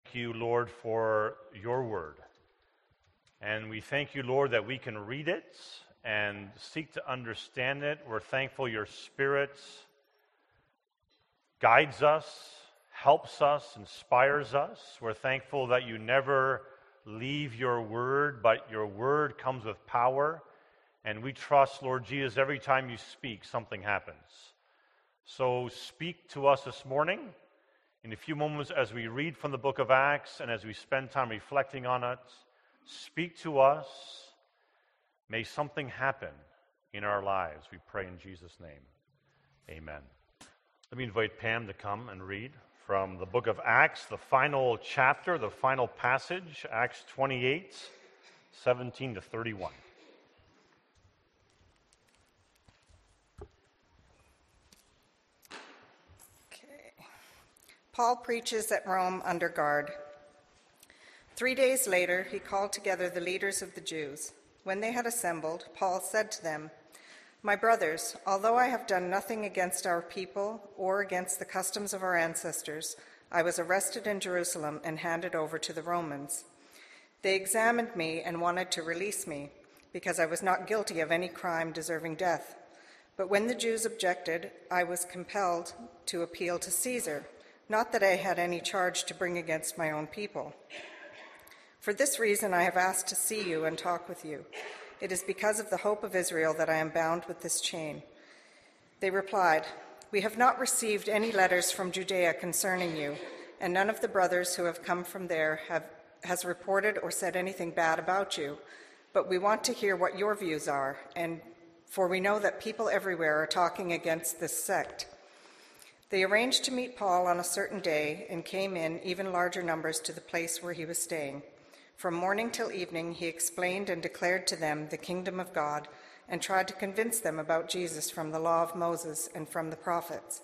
thank you, Lord, for your word. And we thank you, Lord, that we can read it and seek to understand it. We're thankful your Spirit guides us, helps us, inspires us. We're thankful that you never leave your word, but your word comes with power. And we trust, Lord Jesus, every time you speak, something happens. So speak to us this morning. In a few moments, as we read from the book of Acts and as we spend time reflecting on it, speak to us. May something happen in our lives. We pray in Jesus' name. Amen. Let me invite Pam to come and read from the book of Acts, the final chapter, the final passage, Acts 28, 17 to 31. Paul preaches at Rome under guard. 3 days later, he called together the leaders of the Jews. When they had assembled, Paul said to them, "My brothers, although I have done nothing against our people or against the customs of our ancestors, I was arrested in Jerusalem and handed over to the Romans. They examined me and wanted to release me, because I was not guilty of any crime deserving death. But when the Jews objected, I was compelled to appeal to Caesar. Not that I had any charge to bring against my own people. For this reason I have asked to see you and talk with you. It is because of the hope of Israel that I am bound with this chain." They replied, "We have not received any letters from Judea concerning you, and none of the brothers who have come from there has reported or said anything bad about you. But we want to hear what your views are, for we know that people everywhere are talking against this sect." They arranged to meet Paul on a certain day and came in even larger numbers to the place where he was staying. From morning till evening, he explained and declared to them the kingdom of God and tried to convince them about Jesus from the law of Moses and from the prophets.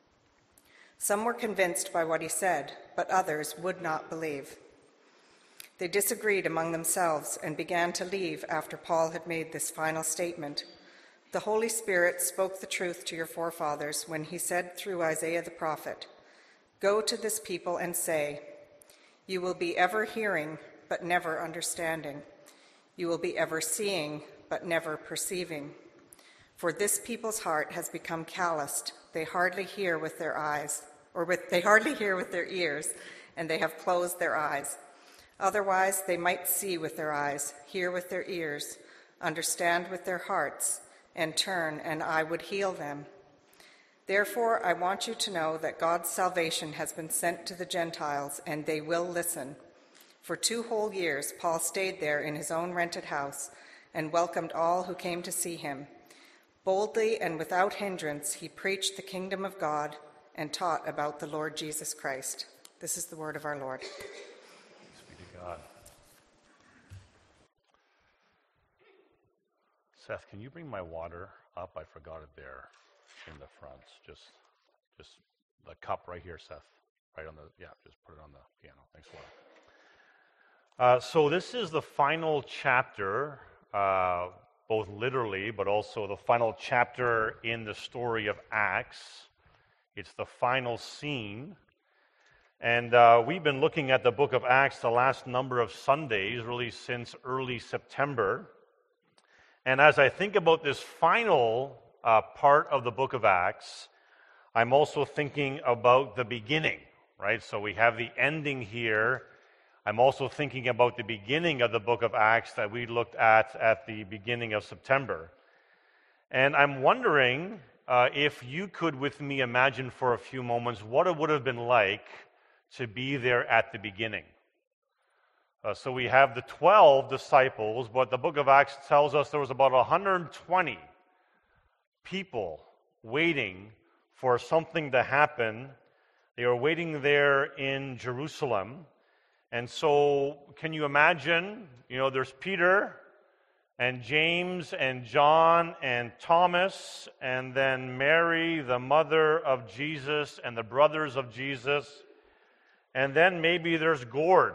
Some were convinced by what he said, but others would not believe. They disagreed among themselves and began to leave after Paul had made this final statement. "The Holy Spirit spoke the truth to your forefathers when he said through Isaiah the prophet, 'Go to this people and say, you will be ever hearing, but never understanding. You will be ever seeing, but never perceiving. For this people's heart has become calloused. They hardly hear with their eyes, they hardly hear with their ears, and they have closed their eyes. Otherwise they might see with their eyes, hear with their ears, understand with their hearts, and turn, and I would heal them. Therefore, I want you to know that God's salvation has been sent to the Gentiles, and they will listen." For 2 whole years, Paul stayed there in his own rented house and welcomed all who came to see him. Boldly and without hindrance, he preached the kingdom of God and taught about the Lord Jesus Christ. This is the word of our Lord. Thanks be to God. Seth, can you bring my water up? I forgot it there in the front. Just the cup right here, Seth. Right on just put it on the piano. Thanks a lot. So this is the final chapter, both literally, but also the final chapter in the story of Acts. It's the final scene. And we've been looking at the book of Acts the last number of Sundays, really since early September. And as I think about this final part of the book of Acts, I'm also thinking about the beginning, right? So we have the ending here. I'm also thinking about the beginning of the book of Acts that we looked at the beginning of September. And I'm wondering if you could, with me, imagine for a few moments what it would have been like to be there at the beginning. So we have the 12 disciples, but the book of Acts tells us there was about 120 people waiting for something to happen. They were waiting there in Jerusalem. And so can you imagine, there's Peter and James and John and Thomas and then Mary, the mother of Jesus, and the brothers of Jesus. And then maybe there's Gord.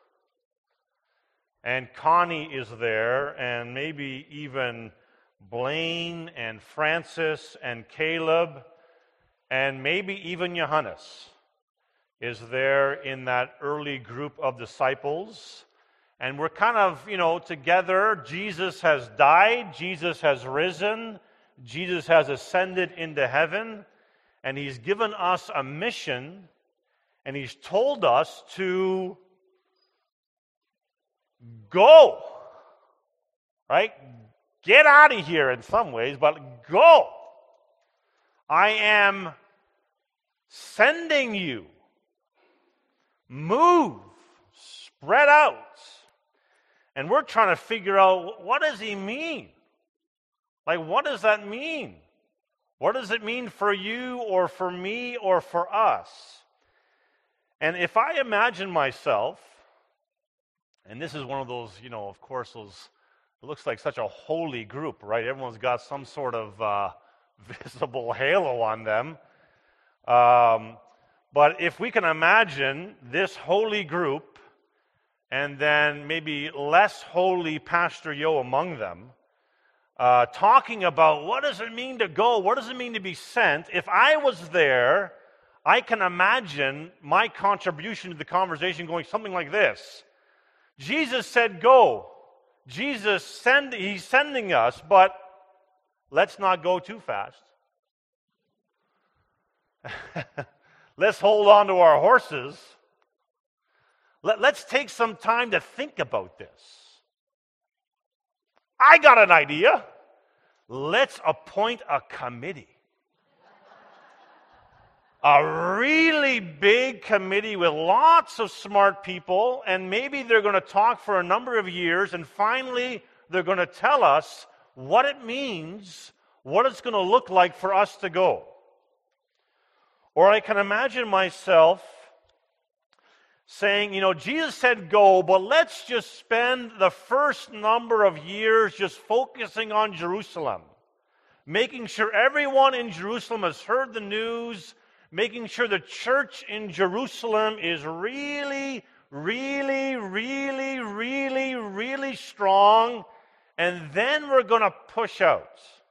And Connie is there, and maybe even Blaine and Francis and Caleb, and maybe even Johannes. is there in that early group of disciples. And we're kind of, together. Jesus has died. Jesus has risen. Jesus has ascended into heaven. And he's given us a mission. And he's told us to go. Right? Get out of here in some ways, but go. I am sending you. Move. Spread out. And we're trying to figure out, what does he mean? Like, what does that mean? What does it mean for you or for me or for us? And if I imagine myself, and this is one of those, of course, those, it looks like such a holy group, right? Everyone's got some sort of visible halo on them. But if we can imagine this holy group, and then maybe less holy Pastor Yo among them, talking about what does it mean to go? What does it mean to be sent? If I was there, I can imagine my contribution to the conversation going something like this. Jesus said go. He's sending us, but let's not go too fast. Let's hold on to our horses. Let's take some time to think about this. I got an idea. Let's appoint a committee. A really big committee with lots of smart people, and maybe they're going to talk for a number of years, and finally they're going to tell us what it means, what it's going to look like for us to go. Or I can imagine myself saying, Jesus said go, but let's just spend the first number of years just focusing on Jerusalem, making sure everyone in Jerusalem has heard the news, making sure the church in Jerusalem is really, really, really, really, really strong, and then we're going to push out.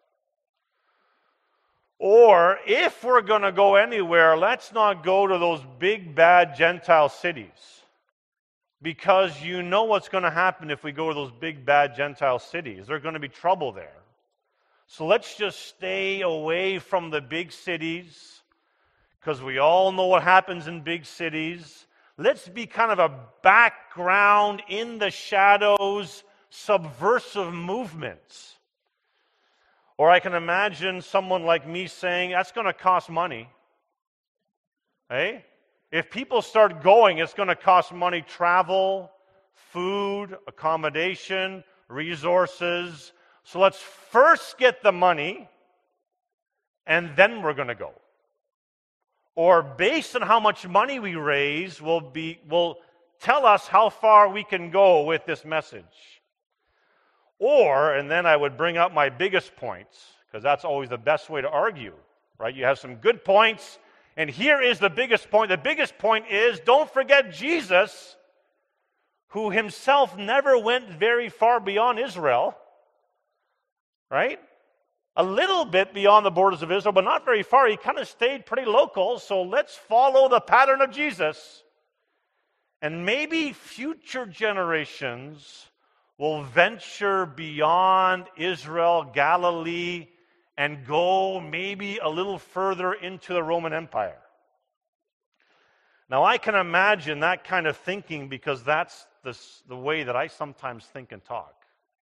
Or if we're going to go anywhere, let's not go to those big, bad Gentile cities. Because you know what's going to happen if we go to those big, bad Gentile cities. There's going to be trouble there. So let's just stay away from the big cities, because we all know what happens in big cities. Let's be kind of a background, in the shadows, subversive movements. Or I can imagine someone like me saying, that's going to cost money. Hey? If people start going, it's going to cost money: travel, food, accommodation, resources. So let's first get the money, and then we're going to go. Or based on how much money we raise, will tell us how far we can go with this message. Or, and then I would bring up my biggest points, because that's always the best way to argue, right? You have some good points, and here is the biggest point. The biggest point is, don't forget Jesus, who himself never went very far beyond Israel, right? A little bit beyond the borders of Israel, but not very far. He kind of stayed pretty local, so let's follow the pattern of Jesus. And maybe future generations will venture beyond Israel, Galilee, and go maybe a little further into the Roman Empire. Now, I can imagine that kind of thinking, because that's the way that I sometimes think and talk.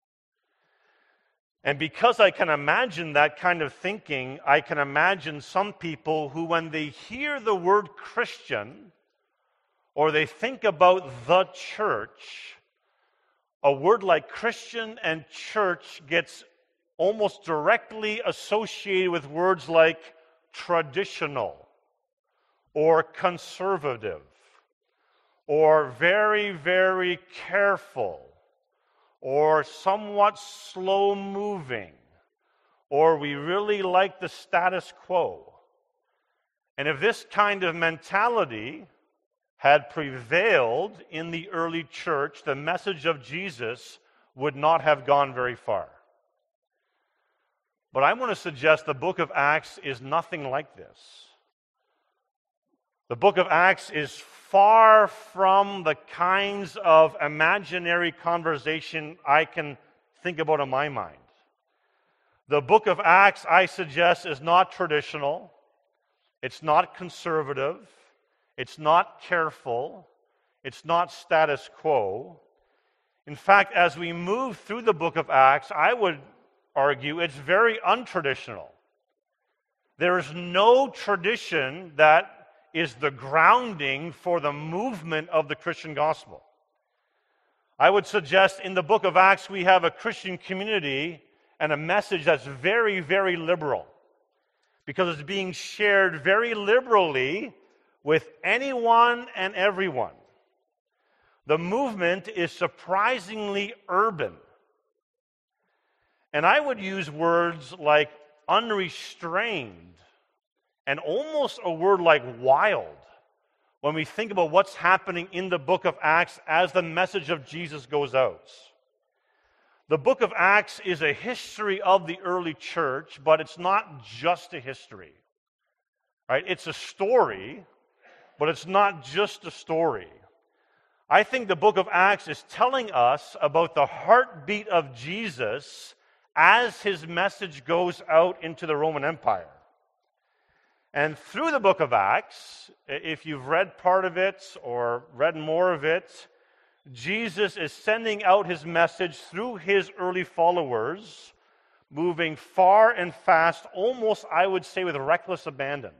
And because I can imagine that kind of thinking, I can imagine some people who, when they hear the word Christian, or they think about the church, a word like Christian and church gets almost directly associated with words like traditional, or conservative, or very, very careful, or somewhat slow-moving, or we really like the status quo. And if this kind of mentality had prevailed in the early church, the message of Jesus would not have gone very far. But I want to suggest the book of Acts is nothing like this. The book of Acts is far from the kinds of imaginary conversation I can think about in my mind. The book of Acts, I suggest, is not traditional. It's not conservative. It's not careful. It's not status quo. In fact, as we move through the book of Acts, I would argue it's very untraditional. There is no tradition that is the grounding for the movement of the Christian gospel. I would suggest in the book of Acts we have a Christian community and a message that's very, very liberal, because it's being shared very liberally with anyone and everyone. The movement is surprisingly urban. And I would use words like unrestrained and almost a word like wild when we think about what's happening in the book of Acts as the message of Jesus goes out. The book of Acts is a history of the early church, but it's not just a history. Right? It's a story, but it's not just a story. I think the book of Acts is telling us about the heartbeat of Jesus as his message goes out into the Roman Empire. And through the book of Acts, if you've read part of it or read more of it, Jesus is sending out his message through his early followers, moving far and fast, almost, I would say, with reckless abandon.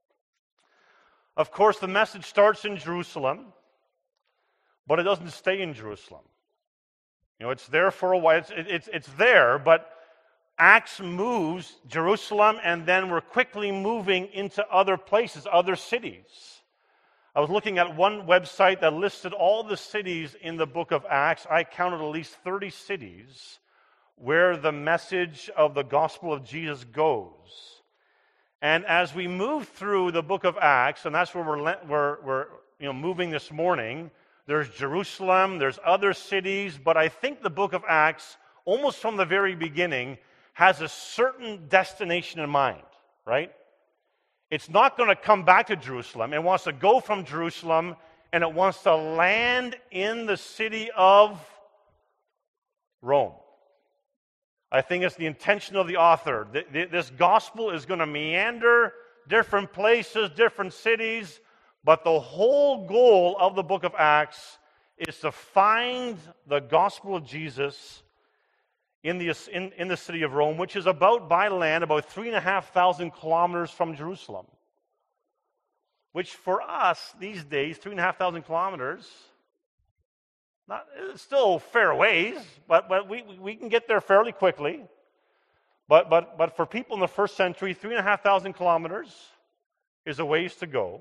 Of course, the message starts in Jerusalem, but it doesn't stay in Jerusalem. It's there for a while. It's there, but Acts moves Jerusalem, and then we're quickly moving into other places, other cities. I was looking at one website that listed all the cities in the book of Acts. I counted at least 30 cities where the message of the gospel of Jesus goes. And as we move through the book of Acts, and that's where we're moving this morning, there's Jerusalem, there's other cities, but I think the book of Acts, almost from the very beginning, has a certain destination in mind, right? It's not going to come back to Jerusalem. It wants to go from Jerusalem, and it wants to land in the city of Rome. I think it's the intention of the author. This gospel is going to meander different places, different cities, but the whole goal of the book of Acts is to find the gospel of Jesus in the city of Rome, which is about, by land, about 3,500 kilometers from Jerusalem. Which for us, these days, 3,500 kilometers, it's still a fair ways, but we can get there fairly quickly. But for people in the first century, 3,500 kilometers is a ways to go.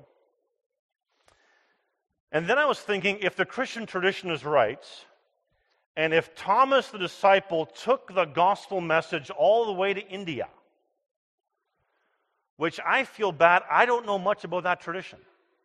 And then I was thinking, if the Christian tradition is right, and if Thomas the disciple took the gospel message all the way to India, which I feel bad, I don't know much about that tradition.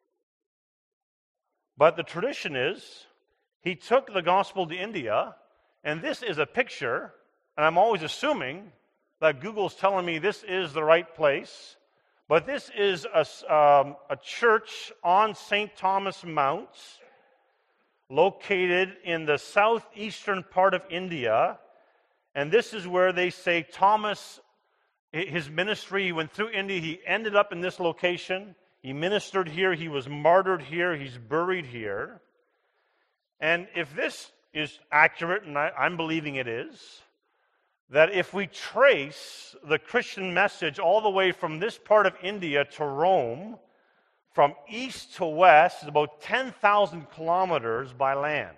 But the tradition is, he took the gospel to India, and this is a picture, and I'm always assuming that Google's telling me this is the right place, but this is a church on St. Thomas Mount, located in the southeastern part of India, and this is where they say Thomas, his ministry, he went through India, he ended up in this location, he ministered here, he was martyred here, he's buried here. And if this is accurate, and I'm believing it is, that if we trace the Christian message all the way from this part of India to Rome, from east to west, is about 10,000 kilometers by land.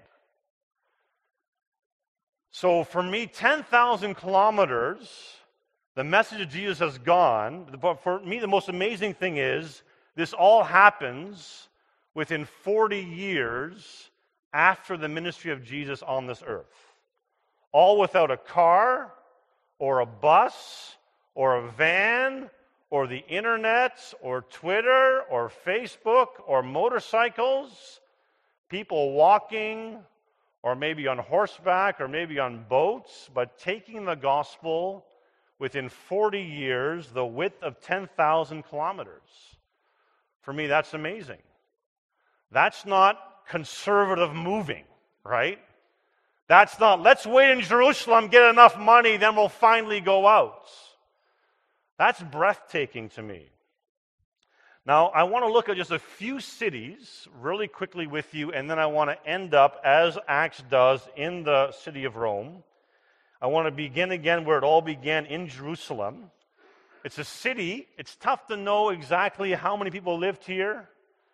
So for me, 10,000 kilometers, the message of Jesus has gone. But for me, the most amazing thing is, this all happens within 40 years after the ministry of Jesus on this earth. All without a car, or a bus, or a van, or the internet, or Twitter, or Facebook, or motorcycles, people walking, or maybe on horseback, or maybe on boats, but taking the gospel within 40 years, the width of 10,000 kilometers. For me, that's amazing. That's not conservative moving, right? That's not, let's wait in Jerusalem, get enough money, then we'll finally go out. That's breathtaking to me. Now, I want to look at just a few cities really quickly with you, and then I want to end up, as Acts does, in the city of Rome. I want to begin again where it all began, in Jerusalem. It's a city. It's tough to know exactly how many people lived here.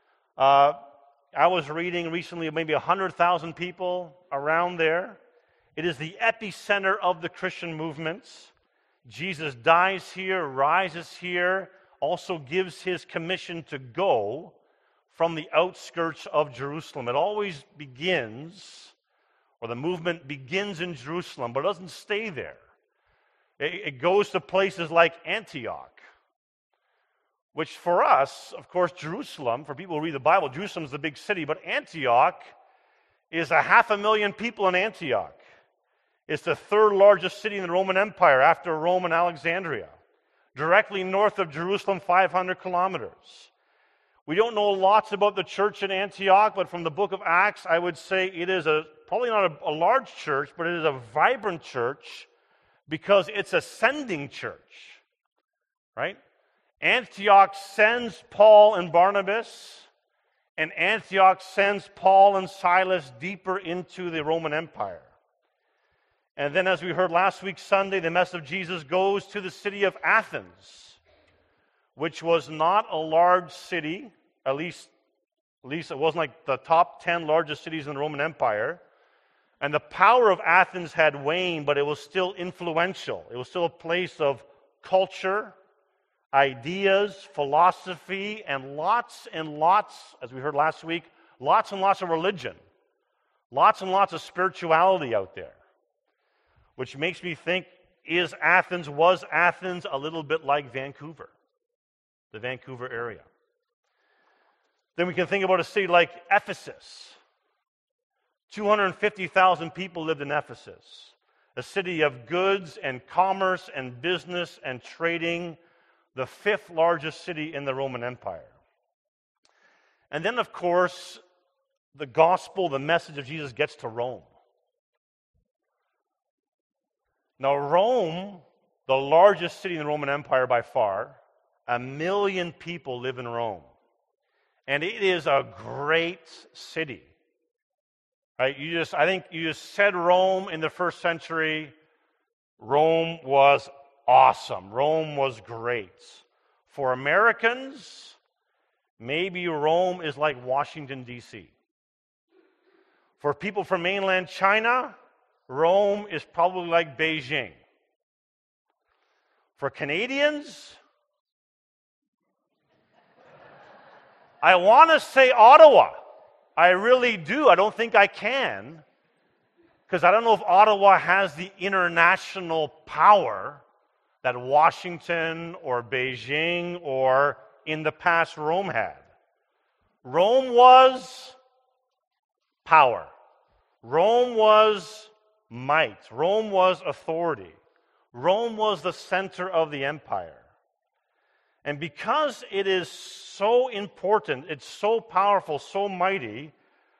I was reading recently maybe 100,000 people around there. It is the epicenter of the Christian movements. Jesus dies here, rises here, also gives his commission to go from the outskirts of Jerusalem. It always begins, or the movement begins in Jerusalem, but it doesn't stay there. It goes to places like Antioch, which for us, of course, Jerusalem, for people who read the Bible, Jerusalem is the big city, but Antioch is 500,000 people in Antioch. It's the third largest city in the Roman Empire after Rome and Alexandria, directly north of Jerusalem, 500 kilometers. We don't know lots about the church in Antioch, but from the book of Acts, I would say it is probably not a large church, but it is a vibrant church because it's a sending church, right? Antioch sends Paul and Barnabas, and Antioch sends Paul and Silas deeper into the Roman Empire. And then, as we heard last week, Sunday, the message of Jesus goes to the city of Athens, which was not a large city, at least it wasn't like the top 10 largest cities in the Roman Empire. And the power of Athens had waned, but it was still influential. It was still a place of culture, ideas, philosophy, and lots, as we heard last week, lots and lots of religion, lots and lots of spirituality out there. Which makes me think, was Athens a little bit like Vancouver, the Vancouver area? Then we can think about a city like Ephesus. 250,000 people lived in Ephesus, a city of goods and commerce and business and trading, the fifth largest city in the Roman Empire. And then, of course, the gospel, the message of Jesus gets to Rome. Now, Rome, the largest city in the Roman Empire by far, 1 million people live in Rome. And it is a great city. Right? I think you just said Rome in the first century. Rome was awesome. Rome was great. For Americans, maybe Rome is like Washington, D.C. For people from mainland China, Rome is probably like Beijing. For Canadians, I want to say Ottawa. I really do. I don't think I can, because I don't know if Ottawa has the international power that Washington or Beijing or in the past Rome had. Rome was power. Rome was might. Rome was authority. Rome was the center of the empire. And because it is so important, it's so powerful, so mighty,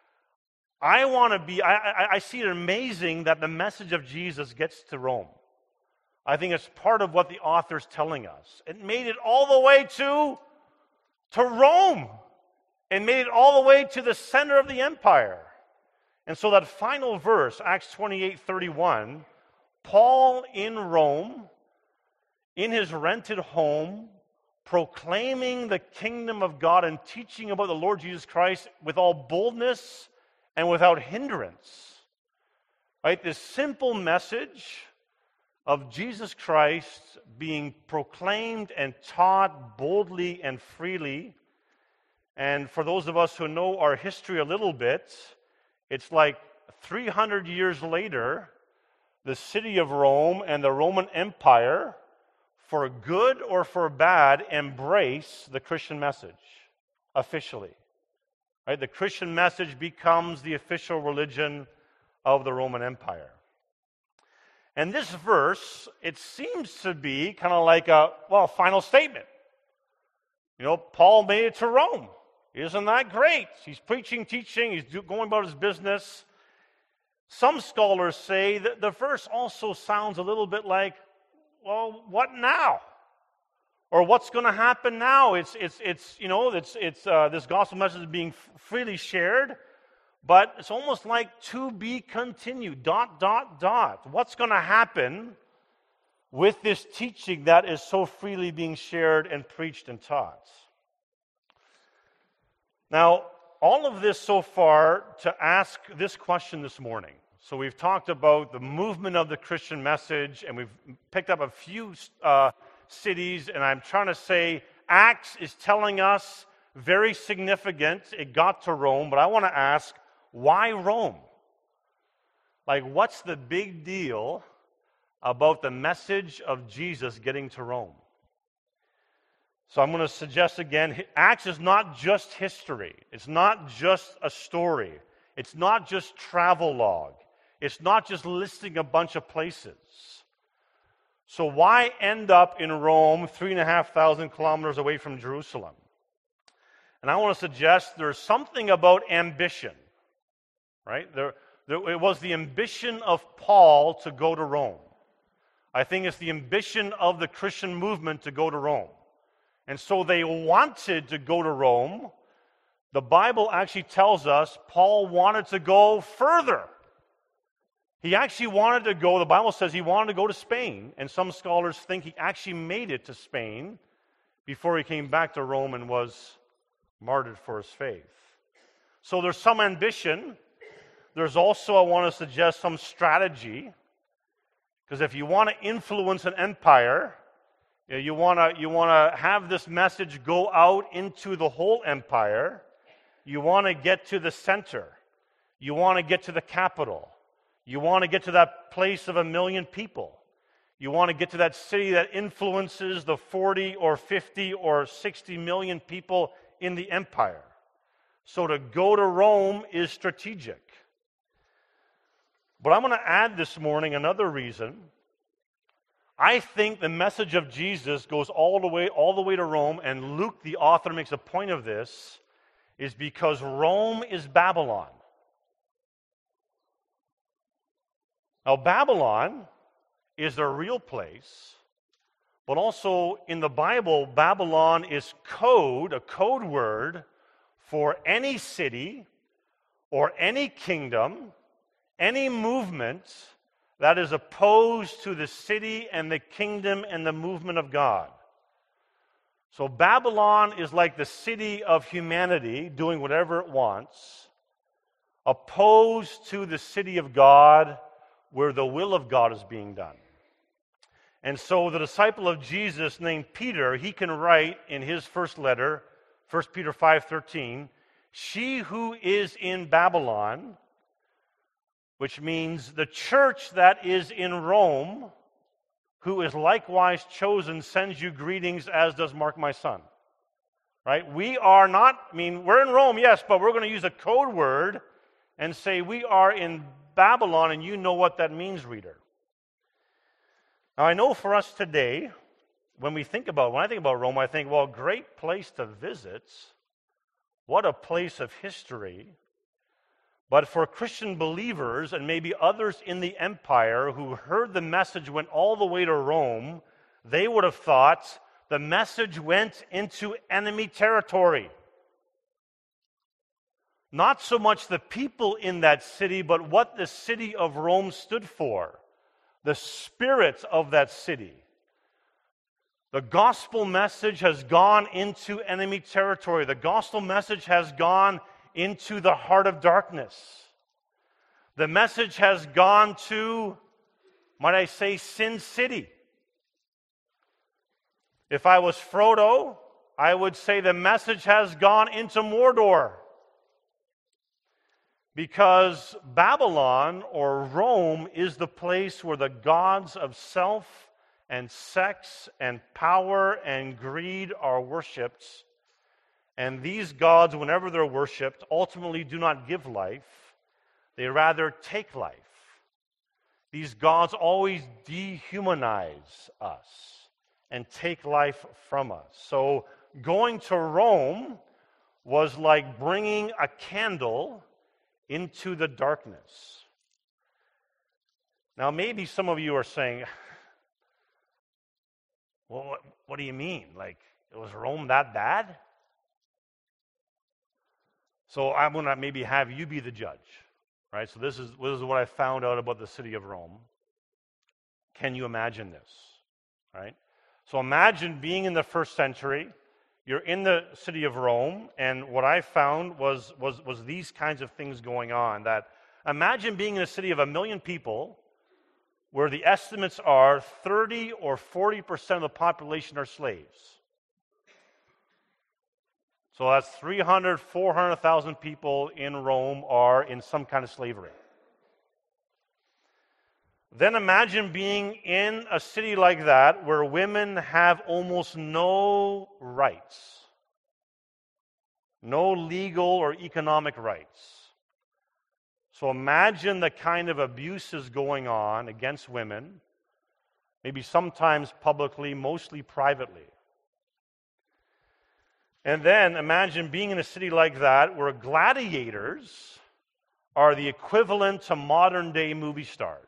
I see it amazing that the message of Jesus gets to Rome. I think it's part of what the author's telling us. It made it all the way to Rome. It made it all the way to the center of the empire. And so that final verse, Acts 28:31, Paul in Rome, in his rented home, proclaiming the kingdom of God and teaching about the Lord Jesus Christ with all boldness and without hindrance. Right? This simple message of Jesus Christ being proclaimed and taught boldly and freely. And for those of us who know our history a little bit, it's like 300 years later, the city of Rome and the Roman Empire, for good or for bad, embrace the Christian message officially. Right? The Christian message becomes the official religion of the Roman Empire. And this verse, it seems to be kind of like a final statement. Paul made it to Rome. Isn't that great? He's preaching, teaching, he's going about his business. Some scholars say that the verse also sounds a little bit like, well, what now? Or what's going to happen now? It's this gospel message is being freely shared, but it's almost like to be continued, ... What's going to happen with this teaching that is so freely being shared and preached and taught? Now, all of this so far to ask this question this morning. So we've talked about the movement of the Christian message, and we've picked up a few cities, and I'm trying to say Acts is telling us very significant. It got to Rome, but I want to ask, why Rome? Like, what's the big deal about the message of Jesus getting to Rome? So I'm going to suggest again, Acts is not just history. It's not just a story. It's not just travel log. It's not just listing a bunch of places. So why end up in Rome, 3,500 kilometers away from Jerusalem? And I want to suggest there's something about ambition, right? It was the ambition of Paul to go to Rome. I think it's the ambition of the Christian movement to go to Rome. And so they wanted to go to Rome. The Bible actually tells us Paul wanted to go further. He actually wanted to go, the Bible says he wanted to go to Spain, and some scholars think he actually made it to Spain before he came back to Rome and was martyred for his faith. So there's some ambition. There's also, I want to suggest, some strategy. Because if you want to influence an empire, you want to have this message go out into the whole empire. You want to get to the center. You want to get to the capital. You want to get to that place of 1 million people. You want to get to that city that influences the 40 or 50 or 60 million people in the empire. So to go to Rome is strategic. But I'm going to add this morning another reason. I think the message of Jesus goes all the way to Rome, and Luke, the author, makes a point of this, is because Rome is Babylon. Now, Babylon is a real place, but also in the Bible, Babylon is a code word for any city or any kingdom, any movement that is opposed to the city and the kingdom and the movement of God. So Babylon is like the city of humanity doing whatever it wants, opposed to the city of God where the will of God is being done. And so the disciple of Jesus named Peter, he can write in his first letter, 1 Peter 5:13, "She who is in Babylon," which means the church that is in Rome, who is likewise chosen, sends you greetings, as does Mark, my son. Right? We're in Rome, yes, but we're going to use a code word and say we are in Babylon, and you know what that means, reader. Now, I know for us today, when I think about Rome, I think, well, great place to visit. What a place of history. But for Christian believers and maybe others in the empire who heard the message went all the way to Rome, they would have thought the message went into enemy territory. Not so much the people in that city, but what the city of Rome stood for, the spirit of that city. The gospel message has gone into enemy territory. The gospel message has gone into the heart of darkness. The message has gone to, might I say, Sin City. If I was Frodo, I would say the message has gone into Mordor. Because Babylon, or Rome, is the place where the gods of self and sex and power and greed are worshipped. And these gods, whenever they're worshipped, ultimately do not give life. They rather take life. These gods always dehumanize us and take life from us. So going to Rome was like bringing a candle into the darkness. Now, maybe some of you are saying, well, what do you mean? Like, was Rome that bad? So I'm going to maybe have you be the judge, right? So this is what I found out about the city of Rome. Can you imagine this, right? So imagine being in the first century. You're in the city of Rome, and what I found was these kinds of things going on. That imagine being in a city of 1 million people, where the estimates are 30 or 40% of the population are slaves. So that's 300, 400,000 people in Rome are in some kind of slavery. Then imagine being in a city like that where women have almost no rights, no legal or economic rights. So imagine the kind of abuses going on against women, maybe sometimes publicly, mostly privately. And then imagine being in a city like that where gladiators are the equivalent to modern-day movie stars.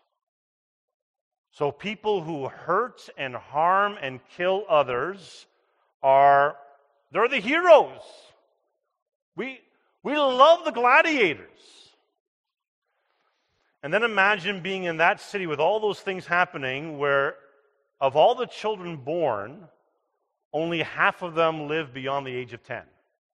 So people who hurt and harm and kill others they're the heroes. We love the gladiators. And then imagine being in that city with all those things happening where of all the children born, only half of them live beyond the age of 10.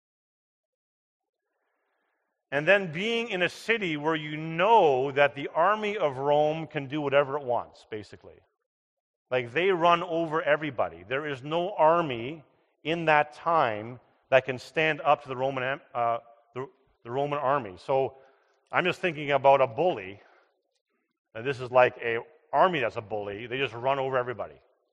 And then being in a city where you know that the army of Rome can do whatever it wants, basically. Like they run over everybody. There is no army in that time that can stand up to the Roman army. So I'm just thinking about a bully. And this is like an army that's a bully. They just run over everybody.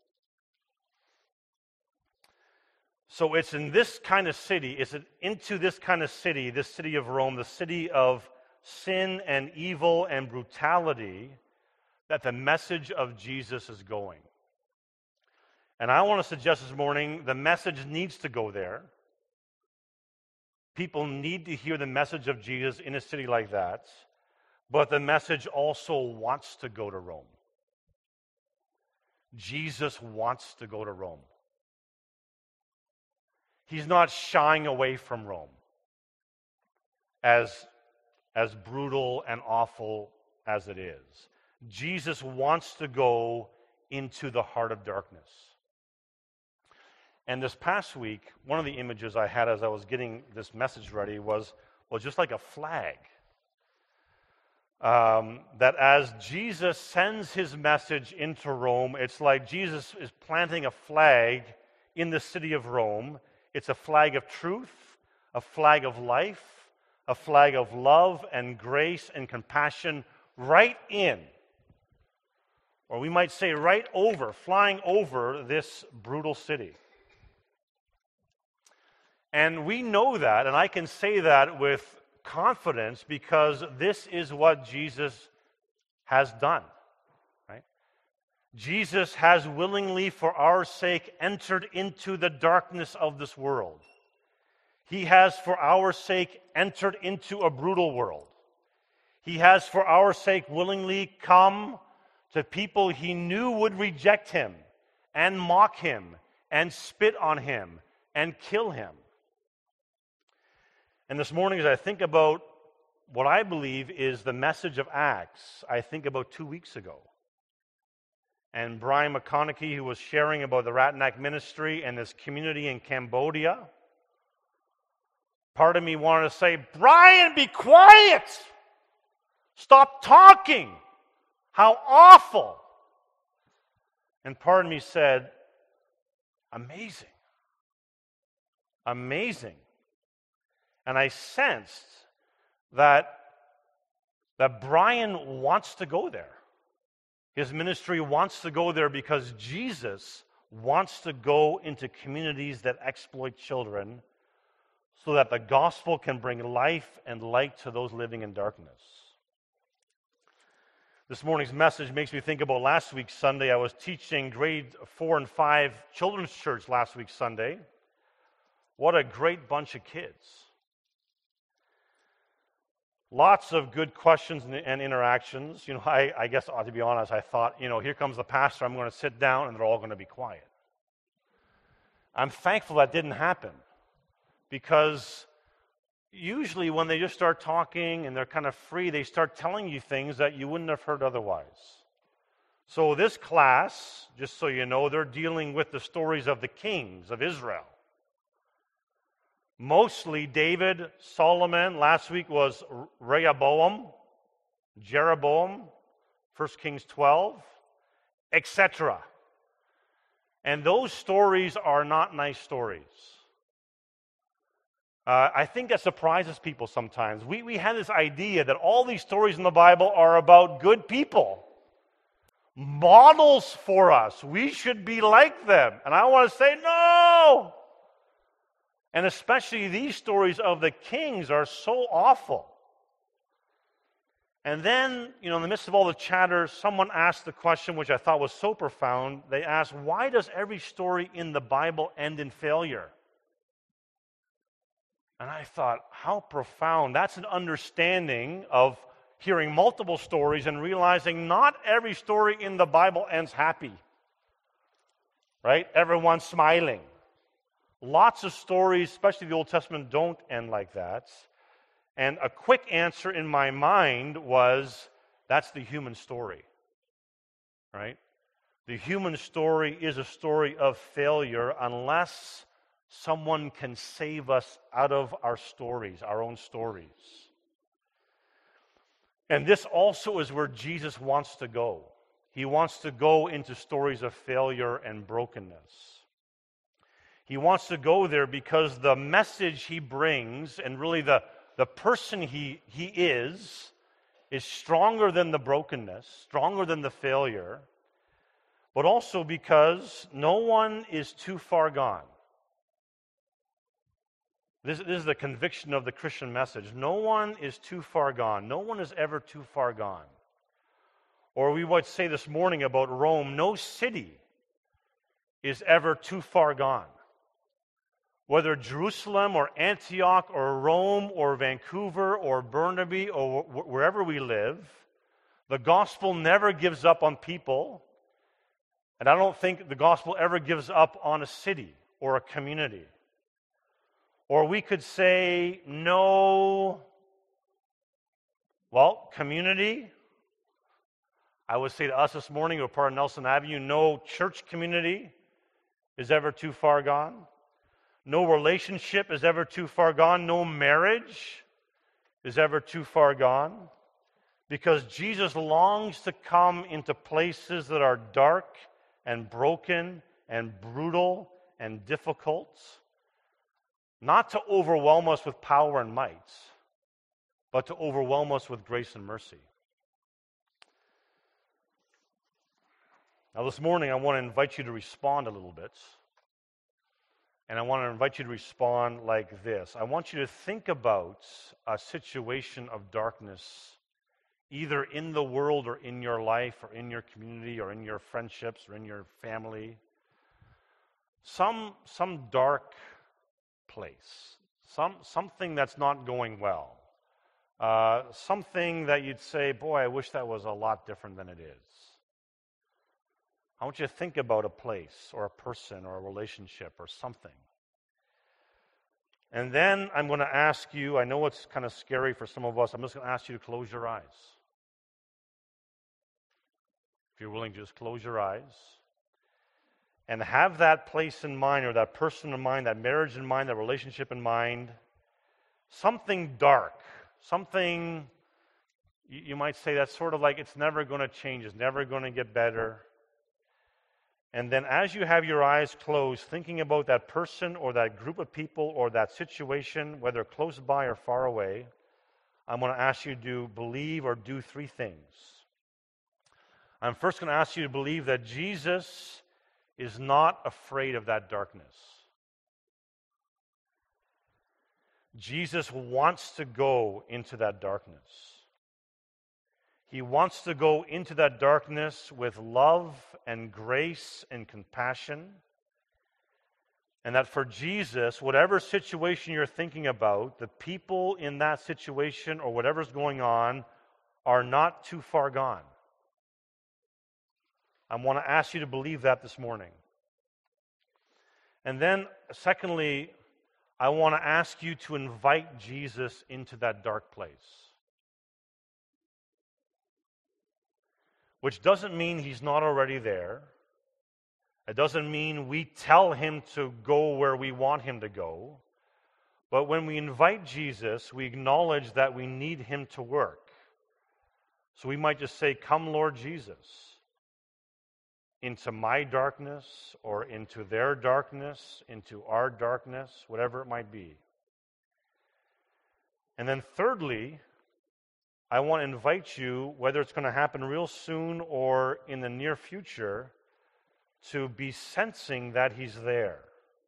So it's in this kind of city, it's into this kind of city, this city of Rome, the city of sin and evil and brutality, that the message of Jesus is going. And I want to suggest this morning, the message needs to go there. People need to hear the message of Jesus in a city like that, but the message also wants to go to Rome. Jesus wants to go to Rome. He's not shying away from Rome, as brutal and awful as it is. Jesus wants to go into the heart of darkness. And this past week, one of the images I had as I was getting this message ready was just like a flag. That as Jesus sends his message into Rome, it's like Jesus is planting a flag in the city of Rome. It's a flag of truth, a flag of life, a flag of love and grace and compassion right in, or we might say right over, flying over this brutal city. And we know that, and I can say that with confidence because this is what Jesus has done. Jesus has willingly, for our sake, entered into the darkness of this world. He has, for our sake, entered into a brutal world. He has, for our sake, willingly come to people he knew would reject him and mock him and spit on him and kill him. And this morning, as I think about what I believe is the message of Acts, I think about 2 weeks ago. And Brian McConaughey, who was sharing about the Ratnak ministry and this community in Cambodia, part of me wanted to say, Brian, be quiet! Stop talking! How awful! And part of me said, amazing. Amazing. And I sensed that Brian wants to go there. His ministry wants to go there because Jesus wants to go into communities that exploit children so that the gospel can bring life and light to those living in darkness. This morning's message makes me think about last week's Sunday. I was teaching grade 4 and 5 children's church last week Sunday. What a great bunch of kids. Lots of good questions and interactions. I guess, to be honest, I thought, here comes the pastor, I'm going to sit down, and they're all going to be quiet. I'm thankful that didn't happen, because usually when they just start talking and they're kind of free, they start telling you things that you wouldn't have heard otherwise. So this class, just so you know, they're dealing with the stories of the kings of Israel. Mostly David, Solomon. Last week was Rehoboam, Jeroboam, 1 Kings 12, etc. And those stories are not nice stories. I think that surprises people sometimes. We have this idea that all these stories in the Bible are about good people, models for us. We should be like them. And I want to say, no! And especially these stories of the kings are so awful. And then, in the midst of all the chatter, someone asked the question, which I thought was so profound. They asked, why does every story in the Bible end in failure? And I thought, how profound. That's an understanding of hearing multiple stories and realizing not every story in the Bible ends happy. Right? Everyone's smiling. Lots of stories, especially the Old Testament, don't end like that. And a quick answer in my mind was, that's the human story. Right? The human story is a story of failure unless someone can save us out of our stories, our own stories. And this also is where Jesus wants to go. He wants to go into stories of failure and brokenness. He wants to go there because the message he brings, and really the person he is stronger than the brokenness, stronger than the failure, but also because no one is too far gone. This is the conviction of the Christian message. No one is too far gone. No one is ever too far gone. Or we would say this morning about Rome, no city is ever too far gone. Whether Jerusalem or Antioch or Rome or Vancouver or Burnaby or wherever we live, the gospel never gives up on people. And I don't think the gospel ever gives up on a city or a community. Or we could say, no, community. I would say to us this morning, we're part of Nelson Avenue, no church community is ever too far gone. No relationship is ever too far gone. No marriage is ever too far gone. Because Jesus longs to come into places that are dark and broken and brutal and difficult. Not to overwhelm us with power and might, but to overwhelm us with grace and mercy. Now this morning I want to invite you to respond a little bit. And I want to invite you to respond like this. I want you to think about a situation of darkness, either in the world or in your life or in your community or in your friendships or in your family. Some dark place, something that's not going well, something that you'd say, boy, I wish that was a lot different than it is. I want you to think about a place or a person or a relationship or something. And then I'm going to ask you, I know it's kind of scary for some of us, I'm just going to ask you to close your eyes. If you're willing, just close your eyes. And have that place in mind or that person in mind, that marriage in mind, that relationship in mind. Something dark, something you might say that's sort of like it's never going to change, it's never going to get better. And then as you have your eyes closed, thinking about that person or that group of people or that situation, whether close by or far away, I'm going to ask you to believe or do three things. I'm first going to ask you to believe that Jesus is not afraid of that darkness. Jesus wants to go into that darkness. He wants to go into that darkness with love and grace and compassion. And that for Jesus, whatever situation you're thinking about, the people in that situation or whatever's going on are not too far gone. I want to ask you to believe that this morning. And then, secondly, I want to ask you to invite Jesus into that dark place. Which doesn't mean he's not already there. It doesn't mean we tell him to go where we want him to go. But when we invite Jesus, we acknowledge that we need him to work. So we might just say, "Come, Lord Jesus, into my darkness or into their darkness, into our darkness," whatever it might be. And then thirdly, I want to invite you, whether it's going to happen real soon or in the near future, to be sensing that he's there.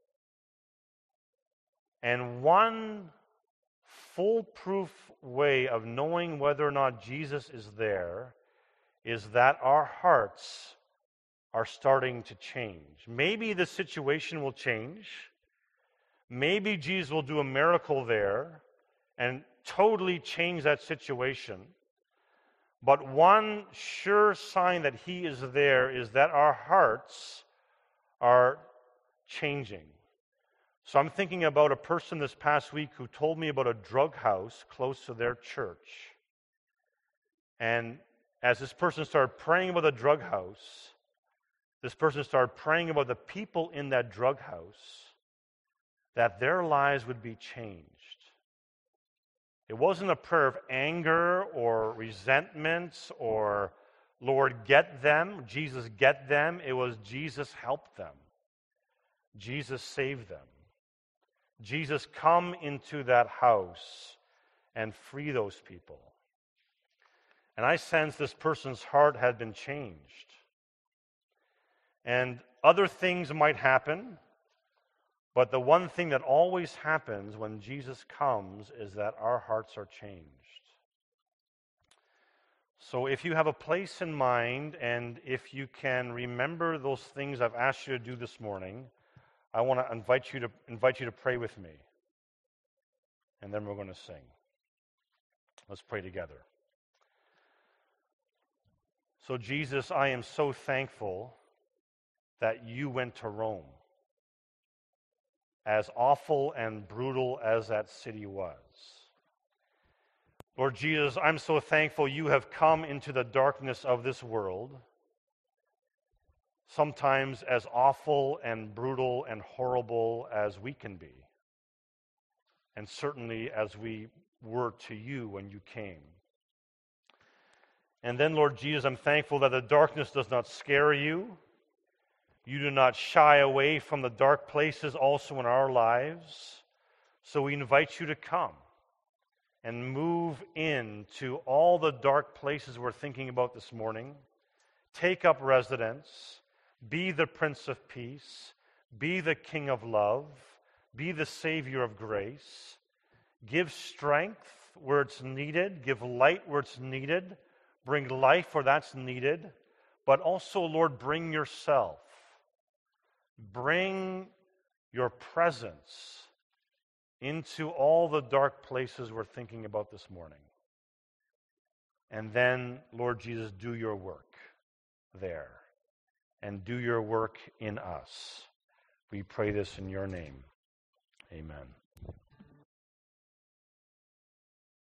And one foolproof way of knowing whether or not Jesus is there is that our hearts are starting to change. Maybe the situation will change. Maybe Jesus will do a miracle there and totally change that situation. But one sure sign that he is there is that our hearts are changing. So I'm thinking about a person this past week who told me about a drug house close to their church. And as this person started praying about the drug house, this person started praying about the people in that drug house, that their lives would be changed. It wasn't a prayer of anger or resentment or, "Lord, get them," Jesus, get them. It was, Jesus, help them. Jesus, save them. Jesus, come into that house and free those people. And I sensed this person's heart had been changed. And other things might happen. But the one thing that always happens when Jesus comes is that our hearts are changed. So if you have a place in mind, and if you can remember those things I've asked you to do this morning, I want to invite you to pray with me. And then we're going to sing. Let's pray together. So Jesus, I am so thankful that you went to Rome. As awful and brutal as that city was. Lord Jesus, I'm so thankful you have come into the darkness of this world, sometimes as awful and brutal and horrible as we can be, and certainly as we were to you when you came. And then, Lord Jesus, I'm thankful that the darkness does not scare you. You do not shy away from the dark places also in our lives. So we invite you to come and move into all the dark places we're thinking about this morning. Take up residence. Be the Prince of Peace. Be the King of Love. Be the Savior of grace. Give strength where it's needed. Give light where it's needed. Bring life where that's needed. But also, Lord, bring yourself. Bring your presence into all the dark places we're thinking about this morning. And then, Lord Jesus, do your work there. And do your work in us. We pray this in your name. Amen.